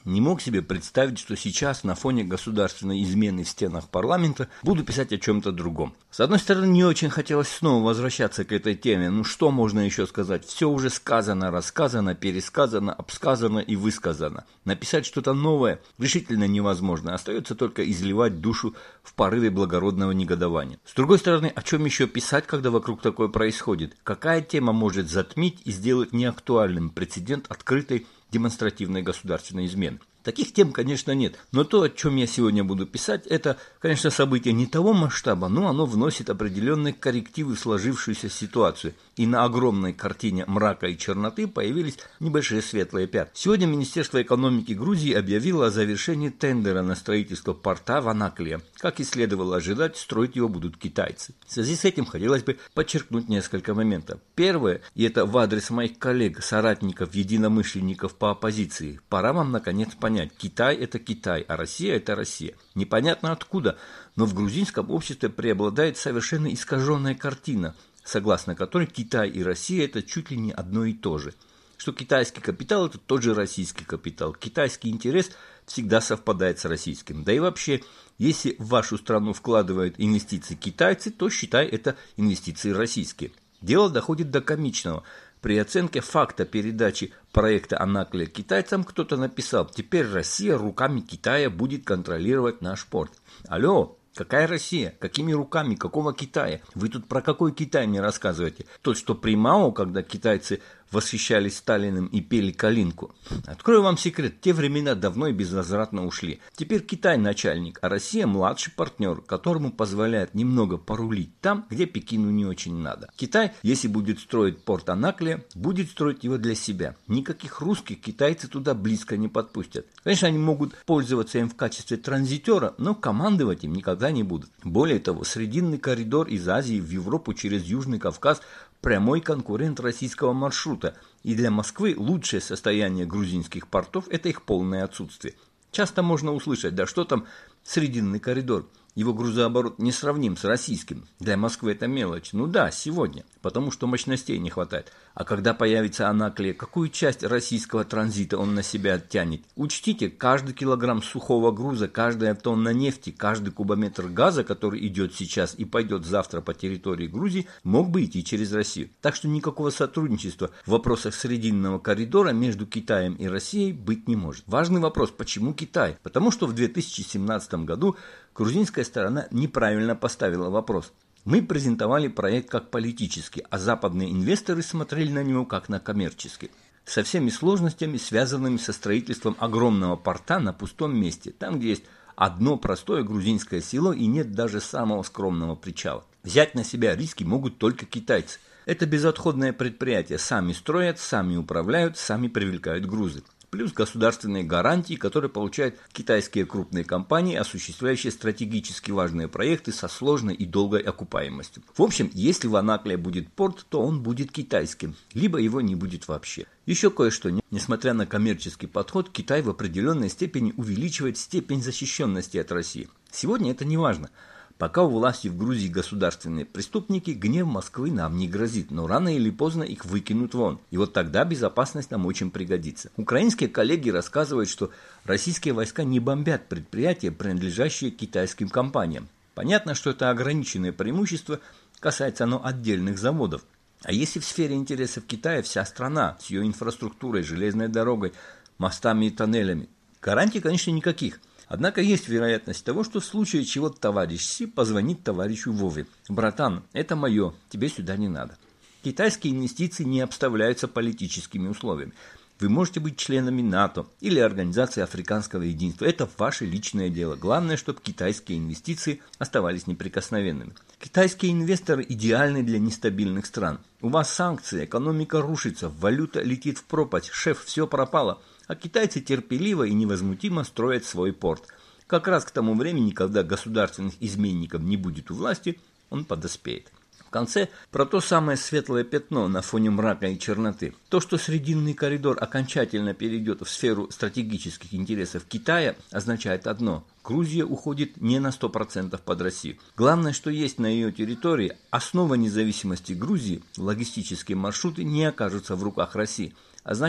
Не мог себе представить, что сейчас на фоне государственной измены в стенах парламента буду писать о чем-то другом. С одной стороны, не очень хотелось снова возвращаться к этой теме. Ну что можно еще сказать? Все уже сказано, рассказано, пересказано, обсказано и высказано. Написать что-то новое решительно невозможно. Остается только изливать душу в порыве благородного негодования. С другой стороны, о чем еще писать, когда вокруг такое происходит? Какая тема может затмить и сделать неактуальным прецедент открытой демонстративной государственной измены? Таких тем, конечно, нет, но то, о чем я сегодня буду писать, это, конечно, событие не того масштаба, но оно вносит определенные коррективы в сложившуюся ситуацию, и на огромной картине мрака и черноты появились небольшие светлые пятна. Сегодня Министерство экономики Грузии объявило о завершении тендера на строительство порта в Анаклия. Как и следовало ожидать, строить его будут китайцы. В связи с этим хотелось бы подчеркнуть несколько моментов. Первое, и это в адрес моих коллег, соратников, единомышленников по оппозиции, пора вам наконец понять, Китай – это Китай, а Россия – это Россия. Непонятно откуда, но в грузинском обществе преобладает совершенно искаженная картина, согласно которой Китай и Россия – это чуть ли не одно и то же. Что китайский капитал – это тот же российский капитал. Китайский интерес всегда совпадает с российским. Да и вообще, если в вашу страну вкладывают инвестиции китайцы, то считай это инвестиции российские. Дело доходит до комичного. При оценке факта передачи проекта Анаклия китайцам кто-то написал: теперь Россия руками Китая будет контролировать наш порт. Алло, какая Россия? Какими руками? Какого Китая? Вы тут про какой Китай мне рассказываете? Тот, что при Мао, когда китайцы восхищались Сталиным и пели «Калинку». Открою вам секрет, те времена давно и безвозвратно ушли. Теперь Китай начальник, а Россия младший партнер, которому позволяет немного порулить там, где Пекину не очень надо. Китай, если будет строить порт Анаклия, будет строить его для себя. Никаких русских китайцы туда близко не подпустят. Конечно, они могут пользоваться им в качестве транзитера, но командовать им никогда не будут. Более того, срединный коридор из Азии в Европу через Южный Кавказ – прямой конкурент российского маршрута, и для Москвы лучшее состояние грузинских портов – это их полное отсутствие. Часто можно услышать: да что там срединный коридор, его грузооборот не сравним с российским, для Москвы это мелочь. Ну да, сегодня, потому что мощностей не хватает. А когда появится Анаклия, какую часть российского транзита он на себя оттянет? Учтите, каждый килограмм сухого груза, каждая тонна нефти, каждый кубометр газа, который идет сейчас и пойдет завтра по территории Грузии, мог бы идти через Россию. Так что никакого сотрудничества в вопросах срединного коридора между Китаем и Россией быть не может. Важный вопрос: почему Китай? Потому что в 2017 году грузинская сторона неправильно поставила вопрос. Мы презентовали проект как политический, а западные инвесторы смотрели на него как на коммерческий. Со всеми сложностями, связанными со строительством огромного порта на пустом месте, там, где есть одно простое грузинское село и нет даже самого скромного причала. Взять на себя риски могут только китайцы. Это безотходное предприятие, сами строят, сами управляют, сами привлекают грузы. Плюс государственные гарантии, которые получают китайские крупные компании, осуществляющие стратегически важные проекты со сложной и долгой окупаемостью. В общем, если в Анаклия будет порт, то он будет китайским, либо его не будет вообще. Еще кое-что. Несмотря на коммерческий подход, Китай в определенной степени увеличивает степень защищенности от России. Сегодня это не важно. Пока у власти в Грузии государственные преступники, гнев Москвы нам не грозит, но рано или поздно их выкинут вон. И вот тогда безопасность нам очень пригодится. Украинские коллеги рассказывают, что российские войска не бомбят предприятия, принадлежащие китайским компаниям. Понятно, что это ограниченное преимущество, касается оно отдельных заводов. А если в сфере интересов Китая вся страна с ее инфраструктурой, железной дорогой, мостами и тоннелями? Гарантий, конечно, никаких. Однако есть вероятность того, что в случае чего товарищ Си позвонит товарищу Вове: «Братан, это мое, тебе сюда не надо». Китайские инвестиции не обставляются политическими условиями. Вы можете быть членами НАТО или Организации Африканского единства. Это ваше личное дело. Главное, чтобы китайские инвестиции оставались неприкосновенными. Китайские инвесторы идеальны для нестабильных стран. У вас санкции, экономика рушится, валюта летит в пропасть, шеф, все пропало. А китайцы терпеливо и невозмутимо строят свой порт. Как раз к тому времени, когда государственных изменников не будет у власти, он подоспеет. В конце про то самое светлое пятно на фоне мрака и черноты. То, что срединный коридор окончательно перейдет в сферу стратегических интересов Китая, означает одно: Грузия уходит не на 100% под Россию. Главное, что есть на ее территории, основа независимости Грузии, логистические маршруты не окажутся в руках России. А значит,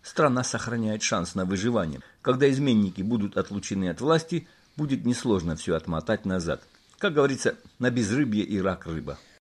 страна сохраняет шанс на выживание. Когда изменники будут отлучены от власти, будет несложно все отмотать назад. Как говорится, на безрыбье и рак рыба.